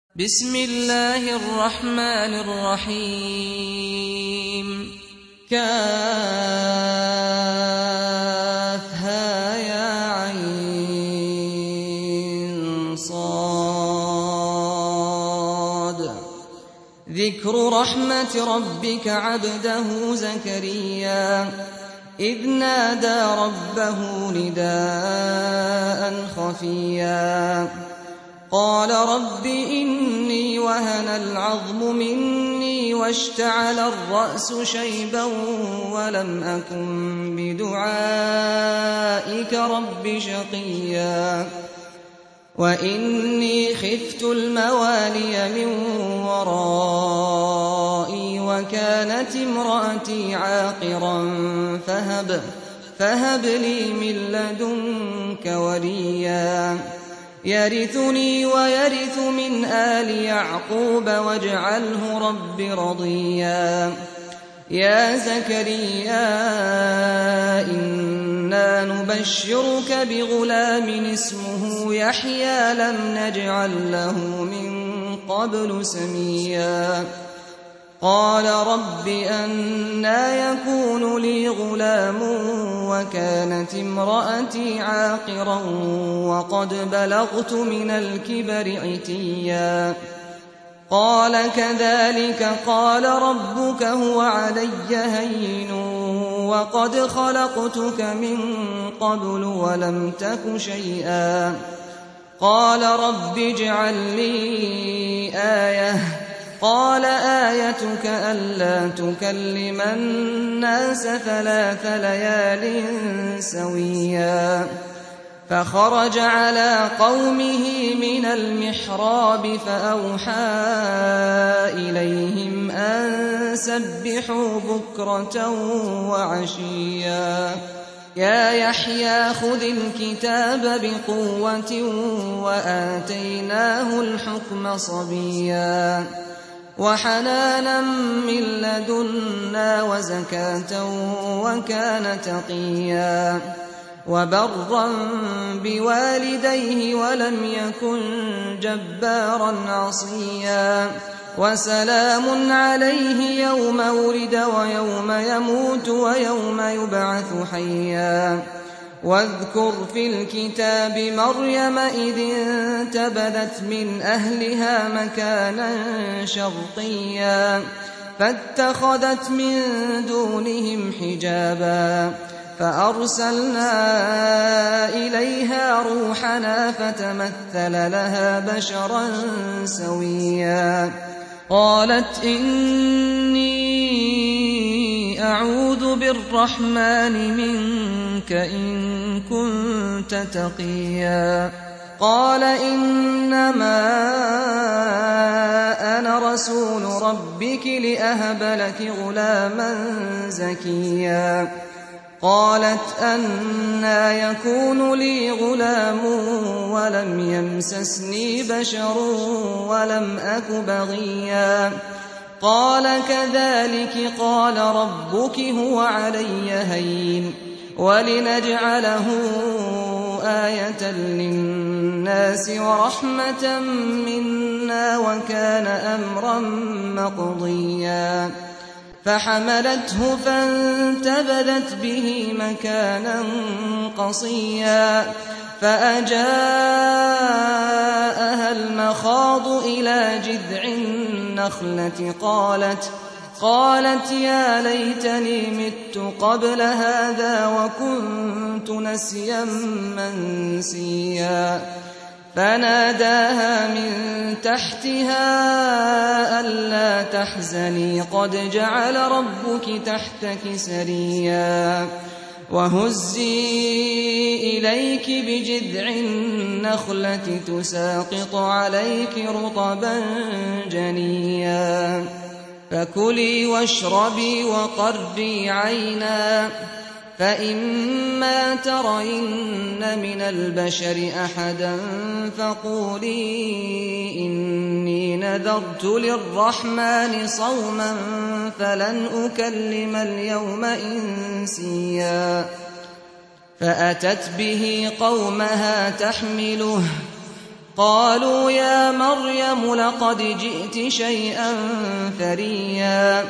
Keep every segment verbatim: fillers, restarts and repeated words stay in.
بسم الله الرحمن الرحيم كافها يا عين صاد ذكر رحمة ربك عبده زكريا إذ نادى ربه نداء خفيا قال رب إني وهن العظم مني واشتعل الرأس شيبا ولم أكن بدعائك رب شقيا وإني خفت الموالي من ورائي وكانت امرأتي عاقرا فهب, فهب لي من لدنك وليا يرثني ويرث من آل يعقوب واجعله رب رضيا يا زكريا إنا نبشرك بغلام اسمه يحيى لم نجعل له من قبل سميا قال رب أنى يكون لي غلام وكانت امرأتي عاقرا وقد بلغت من الكبر عتيا قال كذلك قال ربك هو علي هين وقد خلقتك من قبل ولم تك شيئا قال رب اجعل لي آية قال آيتك ألا تكلم الناس ثلاث ليال سويا فخرج على قومه من المحراب فأوحى إليهم أن سبحوا بكرة وعشيا يا يحيى خذ الكتاب بقوة وآتيناه الحكم صبيا وحنانا من لدنا وزكاة وكان تقيا وبرا بوالديه ولم يكن جبارا عصيا وسلام عليه يوم ولد ويوم يموت ويوم يبعث حيا واذكر في الكتاب مريم إذ انتبذت من أهلها مكانا شرقيا فاتخذت من دونهم حجابا فأرسلنا إليها روحنا فتمثل لها بشرا سويا قالت إني أعوذ بالرحمن منك إن كنت تقيا قال إنما أنا رسول ربك لأهب لك غلاما زكيا قالت أنى يكون لي غلام ولم يمسسني بشر ولم أك بغيا قال كذلك قال ربك هو علي هين ولنجعله آية للناس ورحمة منا وكان أمرا مقضيا فحملته فانتبذت به مكانا قصيا فأجاءها المخاض إلى جذع النخلة قالت قالت يا ليتني مت قبل هذا وكنت نسيا منسيا فناداها من تحتها ألا تحزني قد جعل ربك تحتك سريا وهزي إليك بجذع النخلة تساقط عليك رطبا جنيا فكلي واشربي وقري عينا فإما ترين من البشر أحدا فقولي إني نذرت للرحمن صوما فلن أكلم اليوم إنسيا فأتت به قومها تحمله قالوا يا مريم لقد جئت شيئا فريا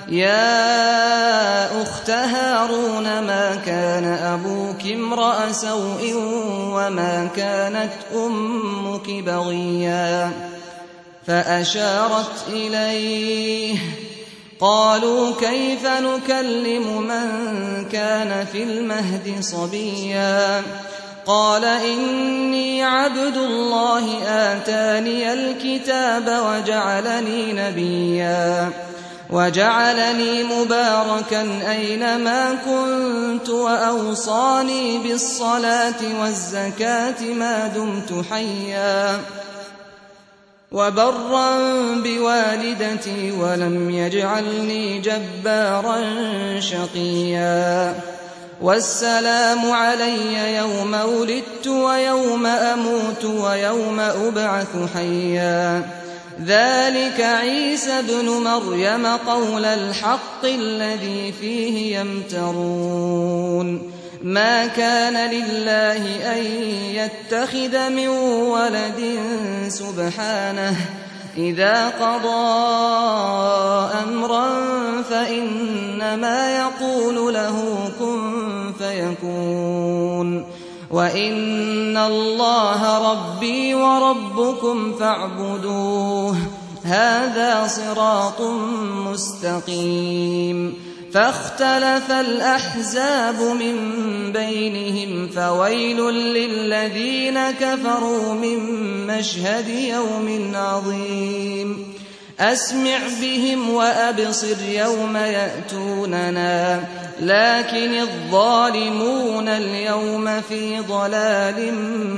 يا أخت هارون ما كان أبوك امرأ سوء وما كانت أمك بغيا فأشارت إليه قالوا كيف نكلم من كان في المهد صبيا قال إني عبد الله آتاني الكتاب وجعلني نبيا وجعلني مباركا أينما كنت وأوصاني بالصلاة والزكاة ما دمت حيا وبرا بوالدتي ولم يجعلني جبارا شقيا والسلام علي يوم ولدت ويوم أموت ويوم أبعث حيا ذلك عيسى ابن مريم قول الحق الذي فيه يمترون ما كان لله أن يتخذ من ولد سبحانه إذا قضى أمرا فإنما يقول له كن فيكون وإن الله ربي وربكم فاعبدوه هذا صراط مستقيم فاختلف الأحزاب من بينهم فويل للذين كفروا من مشهد يوم عظيم أسمع بهم وأبصر يوم يأتوننا لكن الظالمون اليوم في ضلال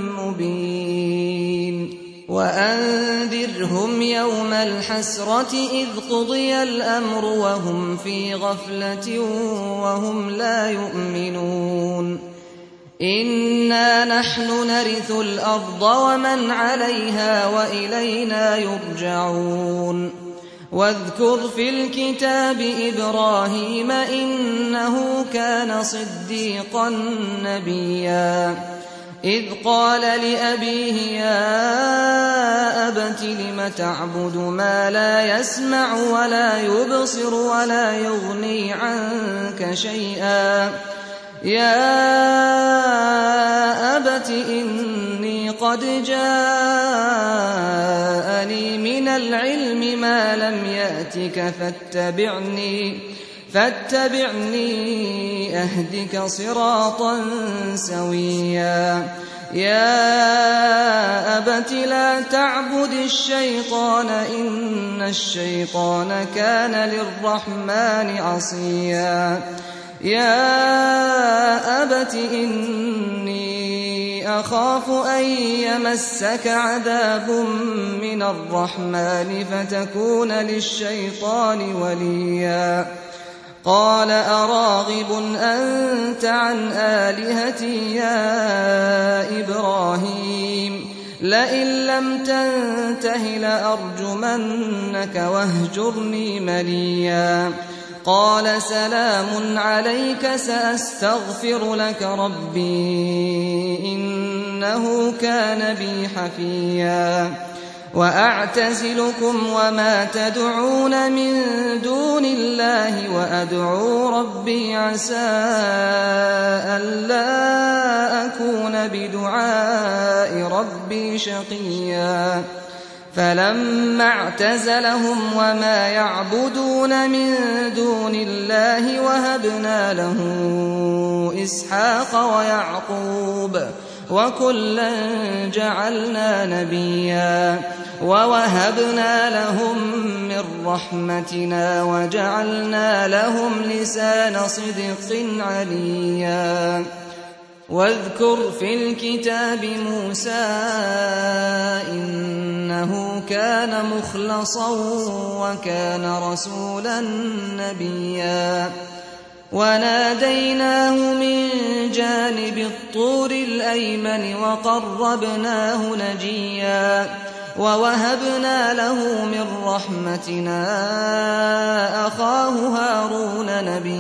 مبين وأنذرهم يوم الحسرة إذ قضي الأمر وهم في غفلة وهم لا يؤمنون إنا نحن نرث الأرض ومن عليها وإلينا يرجعون واذكر في الكتاب إبراهيم إنه كان صديقا نبيا إذ قال لأبيه يا أبت لم تعبد ما لا يسمع ولا يبصر ولا يغني عنك شيئا يا أبت إني قد جاءني من العلم ما لم يأتك فاتبعني فاتبعني أهدك صراطا سويا يا أبت لا تعبد الشيطان إن الشيطان كان للرحمن عصيا يا أبت إني أخاف أن يمسك عذاب من الرحمن فتكون للشيطان وليا قال أراغب أنت عن آلهتي يا إبراهيم لئن لم تنته لأرجمنك واهجرني مليا قال سلام عليك سأستغفر لك ربي إنه كان بي حفيا وأعتزلكم وما تدعون من دون الله وأدعو ربي عسى ألا أكون بدعاء ربي شقيا فلما اعتزلهم وما يعبدون من دون الله وهبنا له إسحاق ويعقوب وكلا جعلنا نبيا ووهبنا لهم من رحمتنا وجعلنا لهم لسان صدق عليا واذكر في الكتاب موسى إنه كان مخلصا وكان رسولا نبيا وناديناه من جانب الطور الأيمن وقربناه نجيا ووهبنا له من رحمتنا أخاه هارون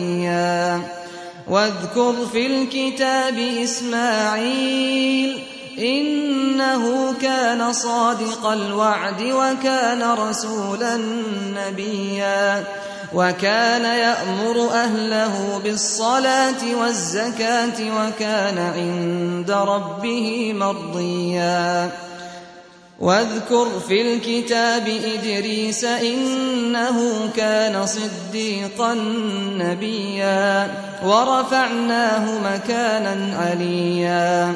نبيا واذكر في الكتاب إسماعيل إنه كان صادق الوعد وكان رسولا نبيا وكان يأمر أهله بالصلاة والزكاة وكان عند ربه مرضيا واذكر في الكتاب إدريس إنه كان صديقا نبيا ورفعناه مكانا عليا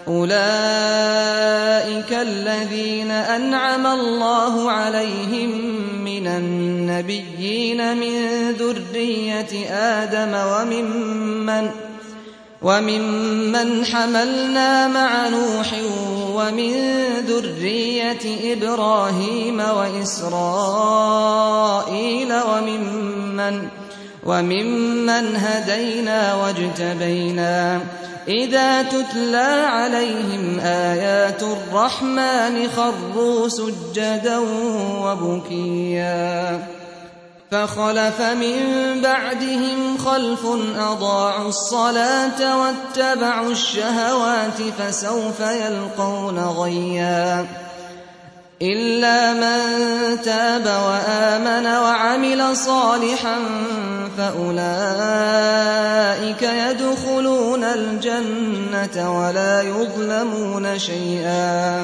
أولئك الذين أنعم الله عليهم من النبيين من ذرية آدم وممن وممن حملنا مع نوح ومن ذرية إبراهيم وإسرائيل وممن وممن هدينا واجتبينا إذا تتلى عليهم آيات الرحمن خروا سجدا وبكيا فخلف من بعدهم خلف أضاعوا الصلاة واتبعوا الشهوات فسوف يلقون غيا إلا من تاب وآمن وعمل صالحا فأولئك يدخلون الجنة ولا يظلمون شيئا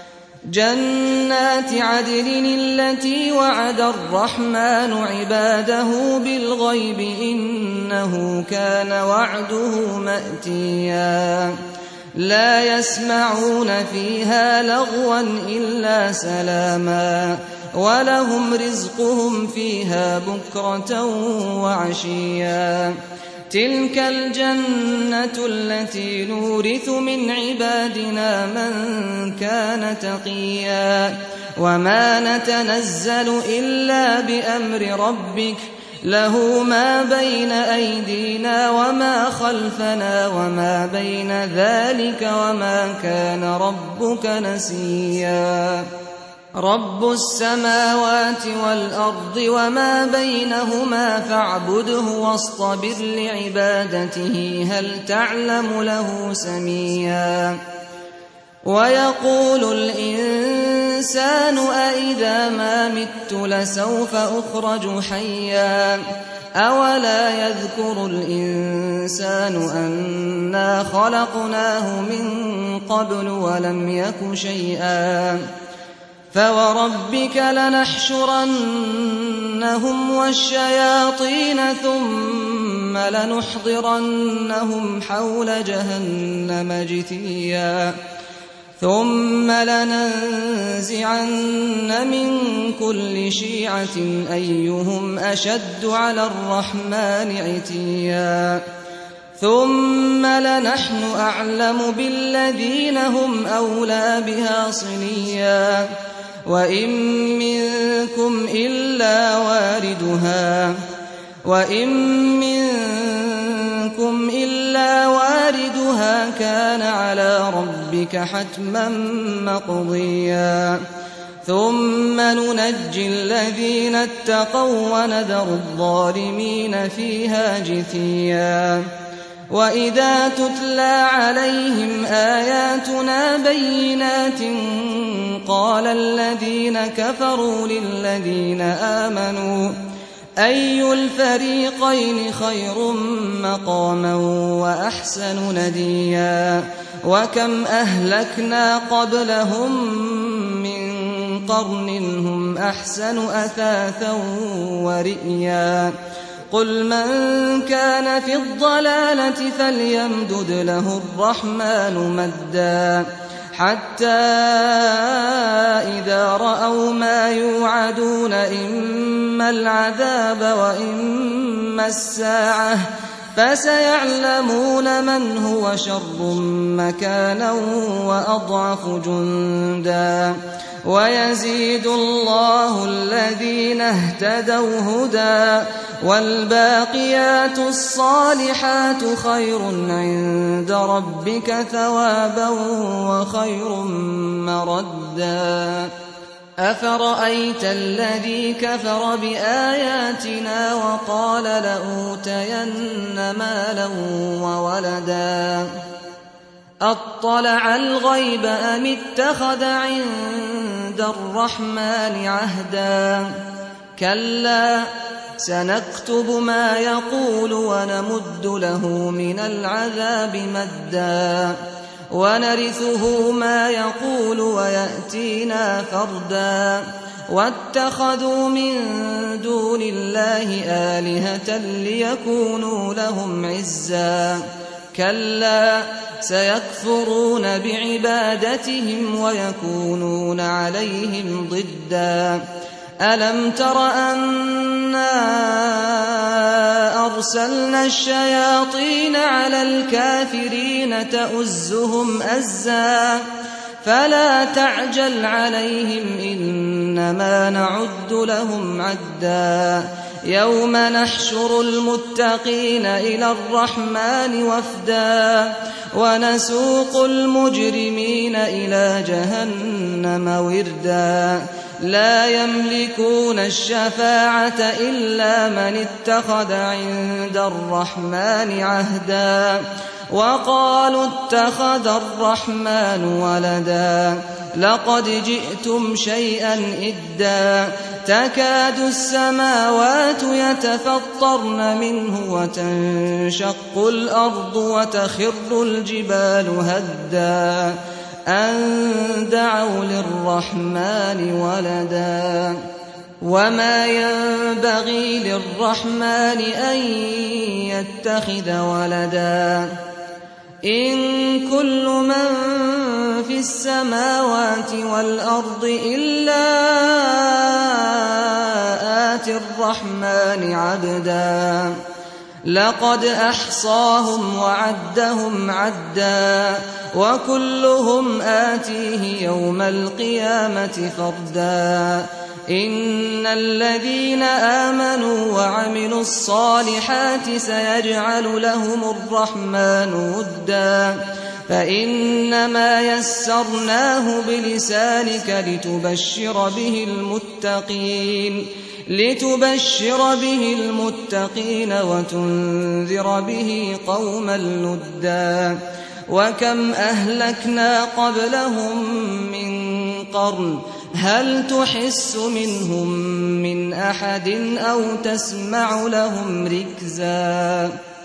جنات عدن التي وعد الرحمن عباده بالغيب إنه كان وعده مأتيا لا يسمعون فيها لغوا إلا سلاما ولهم رزقهم فيها بكرة وعشيا تلك الجنة التي نورث من عبادنا من كان تقيا وما نتنزل إلا بأمر ربك له ما بين أيدينا وما خلفنا وما بين ذلك وما كان ربك نسيا رب السماوات والأرض وما بينهما فاعبده واصطبر لعبادته هل تعلم له سميا ويقول الإنسان أإذا ما مت لسوف أخرج حيا أولا يذكر الإنسان أنا خلقناه من قبل ولم يك شيئا فوربك لنحشرنهم والشياطين ثم لنحضرنهم حول جهنم جثيا ثم لننزعن من كل شيعة أيهم أشد على الرحمن عتيا ثم لنحن أعلم بالذين هم أولى بها صليا وإن منكم إلا واردها وإن منكم إلا واردها كان على ربك حتما مقضيا ثم ننجي الذين اتقوا ونذر الظالمين فيها جثيا وإذا تتلى عليهم آياتنا بينات قال الذين كفروا للذين آمنوا أي الفريقين خير مقاما وأحسن نديا وكم أهلكنا قبلهم من قرن هم أحسن أثاثا ورئيا قل من كان في الضلالة فليمدد له الرحمن مدا حتى إذا رأوا ما يوعدون إما العذاب وإما الساعة فسيعلمون من هو شر مكانا وأضعف جندا ويزيد الله الذين اهتدوا هدى والباقيات الصالحات خير عند ربك ثوابا وخير مردا أفرأيت الذي كفر بآياتنا وقال لأوتين مالا وولدا أطلع الغيب أم اتخذ عند الرحمن عهدا كلا سنكتب ما يقول ونمد له من العذاب مدا ونرثه ما يقول ويأتينا فردا واتخذوا من دون الله آلهة ليكونوا لهم عزا كلا سيكفرون بعبادتهم ويكونون عليهم ضدا ألم تر أنا أرسلنا الشياطين على الكافرين تؤزهم أزا فلا تعجل عليهم إنما نعد لهم عدا يوم نحشر المتقين إلى الرحمن وفدا ونسوق المجرمين إلى جهنم وردا لا يملكون الشفاعة إلا من اتخذ عند الرحمن عهدا وقالوا اتخذ الرحمن ولدا لقد جئتم شيئا إدا تكاد السماوات يتفطرن منه وتنشق الأرض وتخر الجبال هدا أن دعوا للرحمن ولدا وما ينبغي للرحمن أن يتخذ ولدا إن كل من في السماوات والأرض إلا آتي الرحمن عبدا لقد أحصاهم وعدهم عدا وكلهم آتيه يوم القيامة فردا إن الذين آمنوا وعملوا الصالحات سيجعل لهم الرحمن ودا فإنما يسرناه بلسانك لتبشر به المتقين لتبشر به المتقين وتنذر به قوما لدا وكم أهلكنا قبلهم من قرن هل تحس منهم من أحد أو تسمع لهم ركزا